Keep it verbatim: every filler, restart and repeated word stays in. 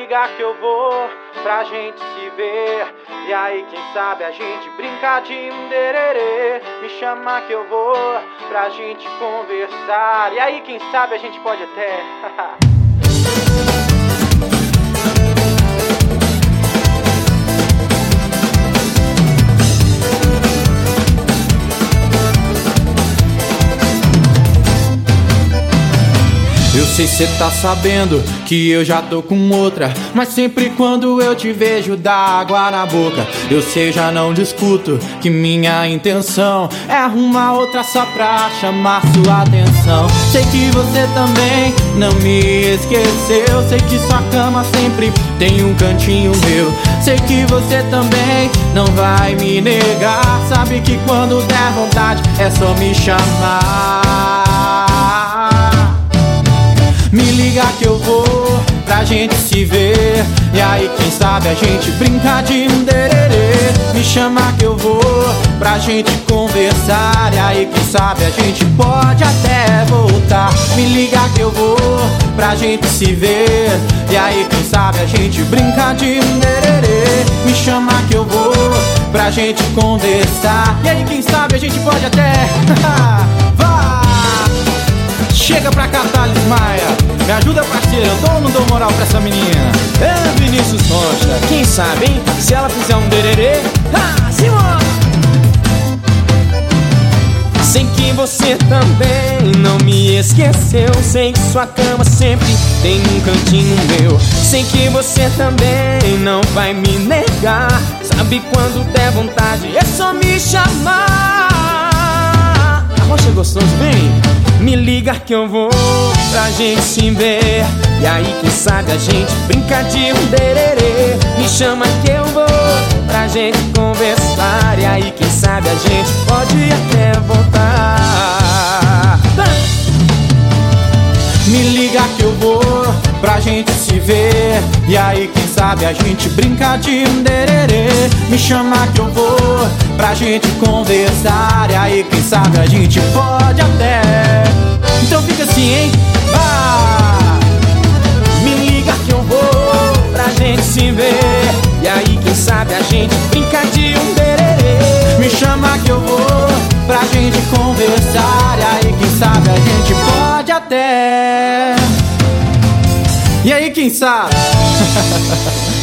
liga que eu vou pra gente se ver. E aí quem sabe a gente brinca de um dererê. Me chama que eu vou pra gente conversar. E aí quem sabe a gente pode até Eu sei cê tá sabendo que eu já tô com outra, mas sempre quando eu te vejo dá água na boca. Eu sei, já não discuto que minha intenção é arrumar outra só pra chamar sua atenção. Sei que você também não me esqueceu. Sei que sua cama sempre tem um cantinho meu. Sei que você também não vai me negar. Sabe que quando der vontade é só me chamar. Me liga que eu vou pra gente se ver. E aí quem sabe a gente brinca de um dererê. Me chama que eu vou pra gente conversar. E aí quem sabe a gente pode até voltar. Me liga que eu vou pra gente se ver. E aí quem sabe a gente brinca de um dererê. Me chama que eu vou pra gente conversar. E aí quem sabe a gente pode até vai. Chega pra cá, Thales Maia. Me ajuda, parceiro, eu dou ou não dou moral pra essa menina? É, Vinícius Rocha. Quem sabe, hein? Se ela fizer um dererê, ah, Simão! Sei que você também não me esqueceu. Sei que sua cama sempre tem um cantinho meu. Sei que você também não vai me negar. Sabe quando der vontade é só me chamar. A Rocha é gostoso, vem! Me liga que eu vou pra gente se ver. E aí quem sabe a gente brinca de um dererê. Me chama que eu vou pra gente conversar. E aí quem sabe a gente pode até voltar. Me liga que eu vou pra gente se ver. E aí quem sabe a gente brinca de um dererê. Me chama que eu vou pra gente conversar. E aí quem sabe a gente pode até. Então fica assim, hein? Vai! Me liga que eu vou pra gente se ver. E aí quem sabe a gente brinca de um dererê. Me chama que eu vou pra gente conversar. E aí quem sabe a gente pode até. E aí quem sabe?